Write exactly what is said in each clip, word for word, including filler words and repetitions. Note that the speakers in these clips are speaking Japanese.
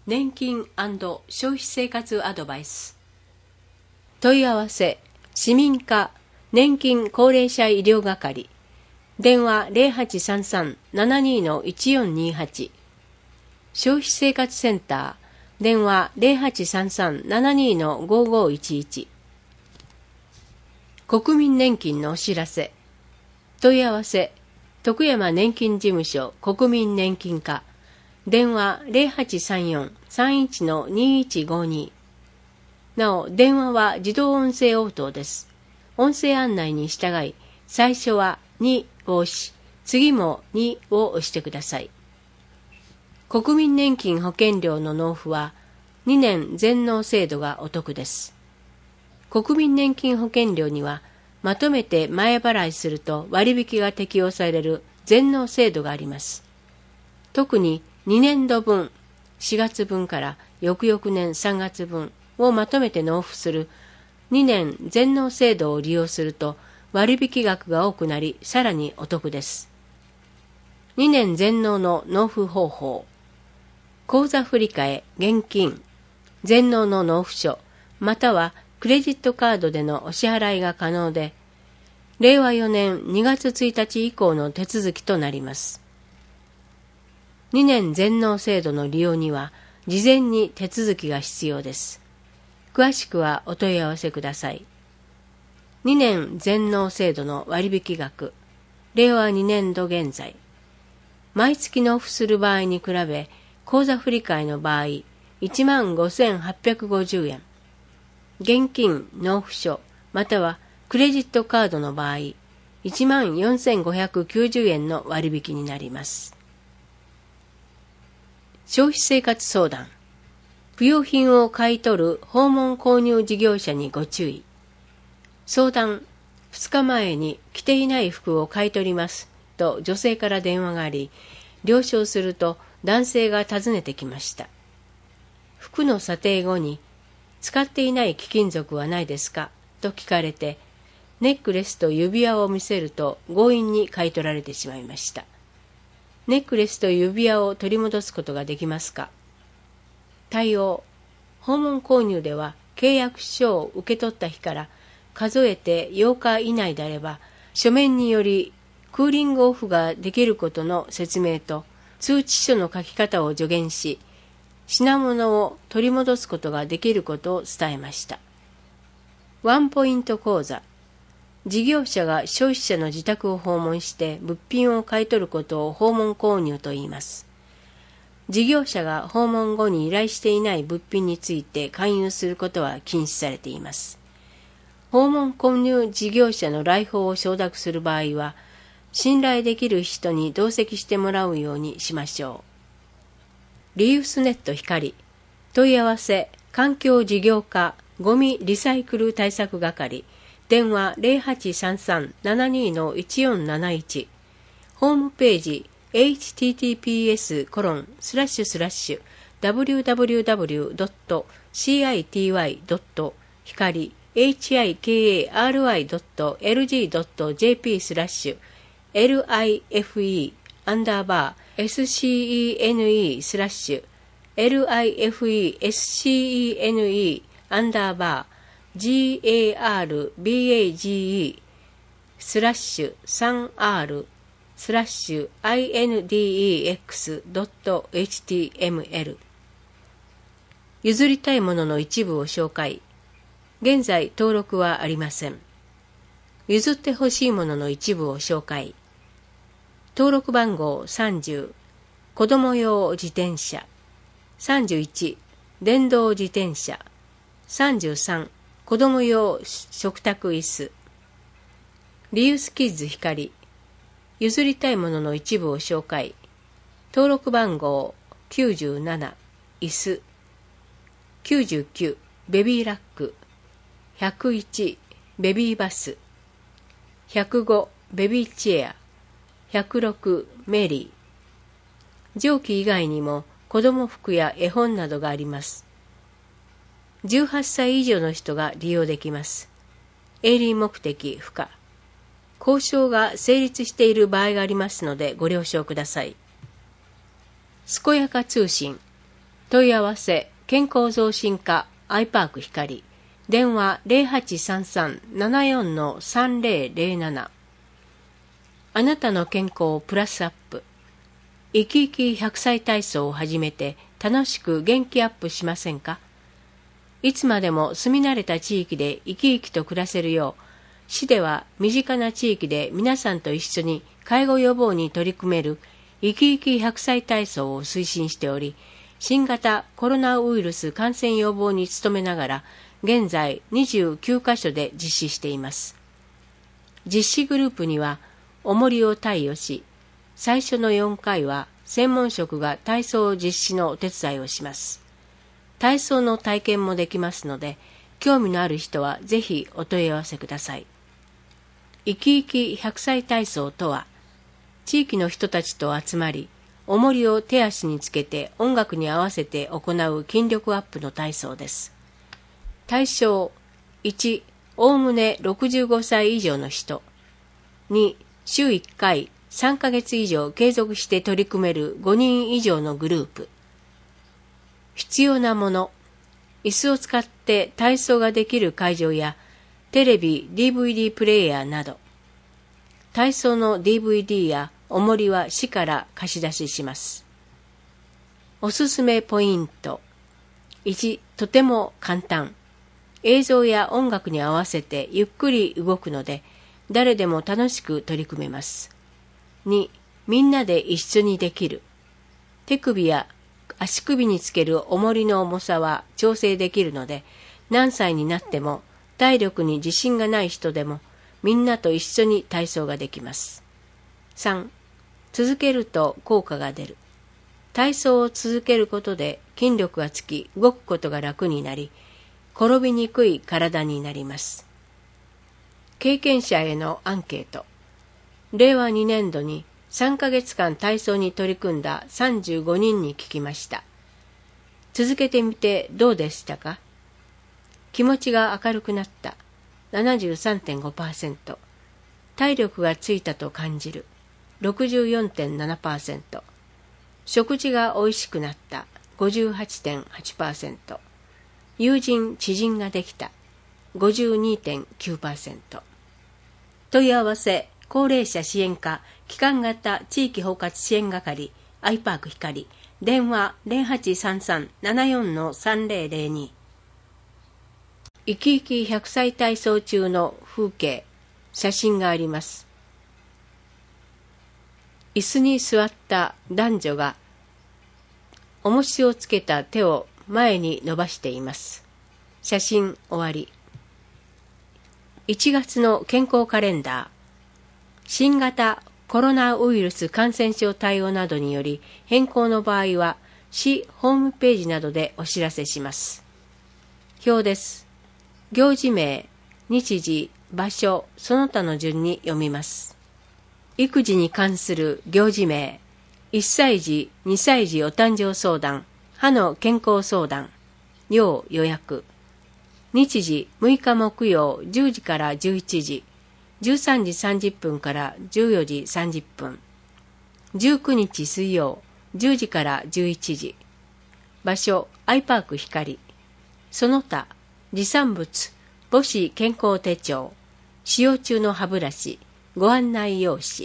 年金&消費生活アドバイス。問い合わせ市民課年金高齢者医療係、電話 ゼロはちさんさん ななにー いちよんにはち、消費生活センター電話 ゼロはちさんさん ななにー ごごいちいち。国民年金のお知らせ。問い合わせ徳山年金事務所国民年金課、電話 ゼロはちさんよん さんいち にいちごに。なお、電話は自動音声応答です。音声案内に従い、最初はにを押し、次もにを押してください。国民年金保険料の納付はにねん全納制度がお得です。国民年金保険料には、まとめて前払いすると割引が適用される全納制度があります。特ににねんどぶん、しがつぶんから翌々年さんがつぶんをまとめて納付するにねん全納制度を利用すると割引額が多くなり、さらにお得です。にねん全納の納付方法。口座振替、現金、全納の納付書、またはクレジットカードでのお支払いが可能で、れいわよねんにがつついたち以降の手続きとなります。にねん全納制度の利用には、事前に手続きが必要です。詳しくはお問い合わせください。にねん全納制度の割引額、れいわにねんど現在。毎月納付する場合に比べ、口座振替の場合、いちまんごせんはっぴゃくごじゅうえん。現金納付書、またはクレジットカードの場合、いちまんよんせんごひゃくきゅうじゅうえんの割引になります。消費生活相談。不用品を買い取る訪問購入事業者にご注意。相談。ふつかまえに着ていない服を買い取りますと女性から電話があり、了承すると男性が訪ねてきました。服の査定後に、使っていない貴金属はないですかと聞かれて、ネックレスと指輪を見せると強引に買い取られてしまいました。ネックレスと指輪を取り戻すことができますか？対応。訪問購入では契約書を受け取った日から数えてようか以内であれば、書面によりクーリングオフができることの説明と通知書の書き方を助言し、品物を取り戻すことができることを伝えました。ワンポイント講座。事業者が消費者の自宅を訪問して物品を買い取ることを訪問購入と言います。事業者が訪問後に依頼していない物品について勧誘することは禁止されています。訪問購入事業者の来訪を承諾する場合は、信頼できる人に同席してもらうようにしましょう。リユースネット光。問い合わせ環境事業課ゴミリサイクル対策係、電話 ゼロはちさんさん ななにー いちよんなないち。ホームページ エイチティーティーピーエスコロンスラッシュスラッシュダブリューダブリューダブリュードットシーアイティーワイドット光 エイチアイケーエーアールアイドットエルジードットジェーピー スラッシュ エルアイエフイー アンダーバー エスシーイーエヌイー スラッシュ エルアイエフイー エスシーイーエヌイー アンダーバー ジーエーアールビーエージーイー スラッシュ スリーアール スラッシュ アイエヌディーイーエックス ドット エイチティーエムエル。 譲りたいものの一部を紹介。現在登録はありません。譲ってほしいものの一部を紹介。登録番号さんじゅう、子供用自転車。さんじゅういち、電動自転車。さんじゅうさん、子供用食卓椅子。リユースキッズ光。譲りたいものの一部を紹介。登録番号きゅうじゅうなな、椅子。きゅうじゅうきゅう、ベビーラック。ひゃくいち、ベビーバス。ひゃくご、ベビーチェア。ひゃくろく、メリー。上記以外にも子供服や絵本などがあります。じゅうはっさい以上の人が利用できます。営利目的不可。交渉が成立している場合がありますのでご了承ください。健やか通信。 問い合わせ健康増進課アイパーク光、電話 ゼロはちさんさん ななよん さんぜろぜろなな。あなたの健康をプラスアップ。生き生きひゃくさい体操を始めて楽しく元気アップしませんか？いつまでも住み慣れた地域で生き生きと暮らせるよう、市では身近な地域で皆さんと一緒に介護予防に取り組める生き生きひゃくさい体操を推進しており、新型コロナウイルス感染予防に努めながら、現在にじゅうきゅうかしょで実施しています。実施グループには、重りを貸与し、最初のよんかいは専門職が体操実施のお手伝いをします。体操の体験もできますので、興味のある人はぜひお問い合わせください。生き生きひゃくさい体操とは、地域の人たちと集まり、重りを手足につけて音楽に合わせて行う筋力アップの体操です。対象いち、おおむねろくじゅうごさい以上の人。に、週いっかいさんかげつ以上継続して取り組めるごにん以上のグループ。必要なもの、椅子を使って体操ができる会場やテレビ、ディーブイディー プレイヤーなど。体操の ディーブイディー や重りは市から貸し出しします。おすすめポイント。いち、とても簡単。映像や音楽に合わせてゆっくり動くので、誰でも楽しく取り組めます。に、みんなで一緒にできる。手首や足首につける重りの重さは調整できるので、何歳になっても体力に自信がない人でもみんなと一緒に体操ができます。さん、続けると効果が出る。体操を続けることで筋力がつき動くことが楽になり、転びにくい体になります。経験者へのアンケート。れいわにねんどにさんかげつかん体操に取り組んださんじゅうごにんに聞きました。続けてみてどうでしたか？気持ちが明るくなった。ななじゅうさんてんごパーセント。体力がついたと感じる。ろくじゅうよんてんななパーセント。食事がおいしくなった。ごじゅうはちてんはちパーセント。友人・知人ができた。ごじゅうにてんきゅうパーセント。問い合わせ高齢者支援課基幹型地域包括支援係アイパーク光、電話 ゼロはちさんさん ななよん さんぜろぜろに。生き生きひゃくさい体操中の風景、写真があります。椅子に座った男女が重しをつけた手を前に伸ばしています。写真終わり。いちがつの健康カレンダー。新型コロナウイルス感染症対応などにより変更の場合は市ホームページなどでお知らせします。表です。行事名、日時、場所、その他の順に読みます。育児に関する行事名、いっさい児、にさい児お誕生相談、歯の健康相談、要予約。日時むいか木曜じゅうじからじゅういちじ、じゅうさんじさんじゅっぷんからじゅうよじさんじゅっぷん。じゅうくにち水曜じゅうじからじゅういちじ。場所アイパーク光。その他持参物母子健康手帳、使用中の歯ブラシ、ご案内用紙。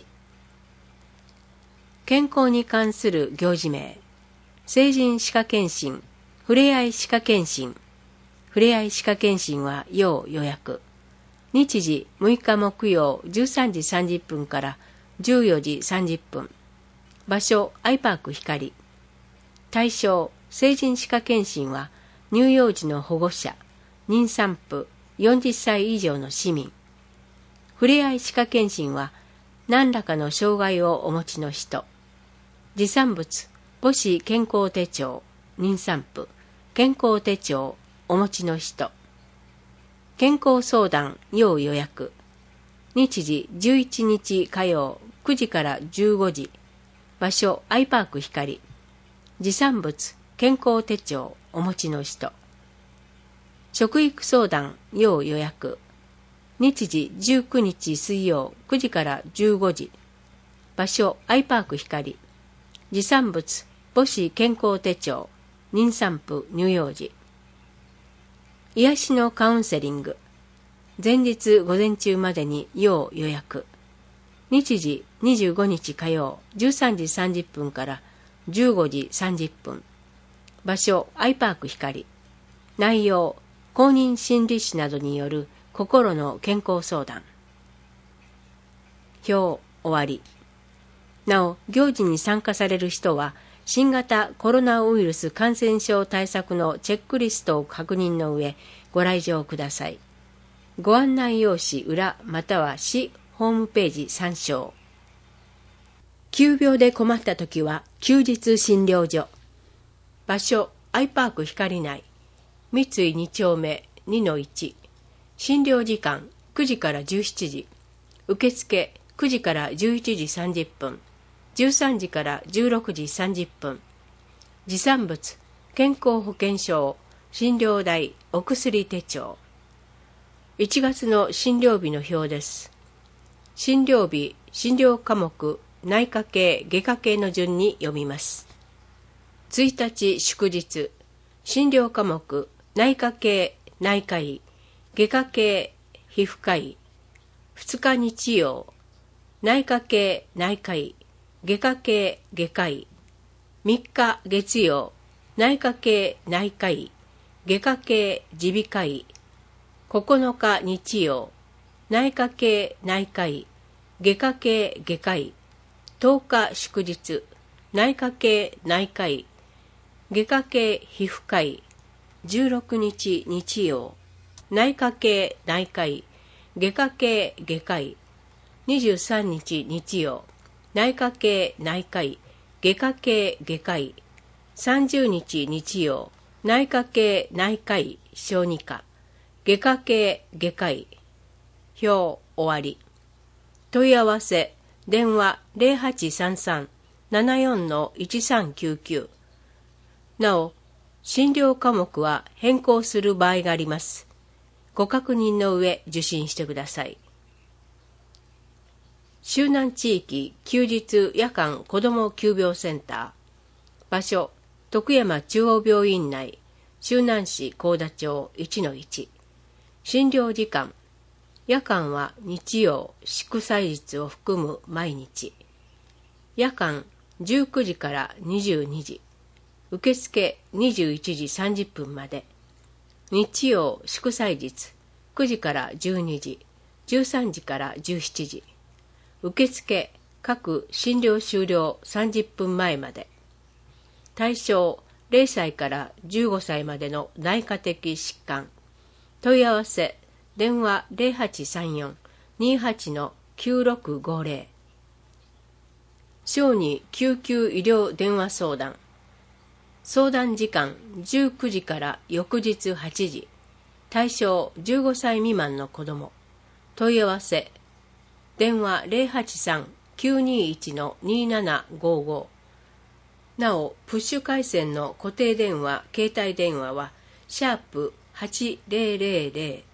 健康に関する行事名、成人歯科検診、ふれあい歯科検診。ふれあい歯科検診は要予約。日時むいか木曜じゅうさんじさんじゅっぷんからじゅうよじさんじゅっぷん。場所アイパーク光。対象成人歯科検診は乳幼児の保護者、妊産婦、よんじゅっさい以上の市民。ふれあい歯科検診は何らかの障害をお持ちの人。持参物母子健康手帳、妊産婦、健康手帳お持ちの人。健康相談要予約。日時じゅういちにち火曜くじからじゅうごじ。場所アイパーク光。持参物健康手帳お持ちの人。食育相談要予約。日時じゅうくにち水曜くじからじゅうごじ。場所アイパーク光。持参物母子健康手帳妊産婦乳幼児。癒しのカウンセリング。前日午前中までに要予約。日時にじゅうごにち火曜じゅうさんじさんじゅっぷんからじゅうごじさんじゅっぷん。場所アイパーク光。内容公認心理師などによる心の健康相談。表終わり。なお、行事に参加される人は新型コロナウイルス感染症対策のチェックリストを確認の上ご来場ください。ご案内用紙裏または市ホームページ参照。急病で困ったときは休日診療所。場所アイパーク光内。三井に丁目 にのいち。診療時間くじからじゅうしちじ。受付くじからじゅういちじさんじゅっぷん。じゅうさんじからじゅうろくじさんじゅっぷん。持参物健康保険証、診療代、お薬手帳。いちがつの診療日の表です。診療日、診療科目、内科系、外科系の順に読みます。いちにち祝日、診療科目、内科系、内科医、外科系、皮膚科医。ふつか日曜、内科系、内科医、外科系、外科医。みっか月曜、内科系、内科医、外科系、耳鼻科医。ここのか日曜、内科系、内科医、外科系、外科医。とおか祝日、内科系、内科医、外科系、皮膚科医。じゅうろくにち日曜、内科系、内科医、外科系、外科医。にじゅうさんにち日曜、内科系、内科医、外科系、外科医。さんじゅうにち日曜、内科系、内科医、小児科、外科系、外科医。表終わり。問い合わせ、電話 ゼロはちさんさん ななよん いちさんきゅうきゅう。なお、診療科目は変更する場合があります。ご確認の上受診してください。周南地域休日夜間子ども急病センター。場所徳山中央病院内、周南市幸田町 いちのいち。診療時間夜間は日曜祝祭日を含む毎日。夜間じゅうくじからにじゅうにじ。受付にじゅういちじさんじゅっぷんまで。日曜祝祭日くじからじゅうにじ、じゅうさんじからじゅうしちじ。受付各診療終了さんじゅっぷんまえまで。対象ゼロさいからじゅうごさいまでの内科的疾患。問い合わせ電話 ゼロはちさんよん にはち きゅうろくごゼロ。小児救急医療電話相談。相談時間じゅうくじから翌日はちじ。対象じゅうごさい未満の子ども。問い合わせ電話 ゼロはちさん きゅうにいち にななごご。なお、プッシュ回線の固定電話、携帯電話はシャープはちぜろぜろゼロ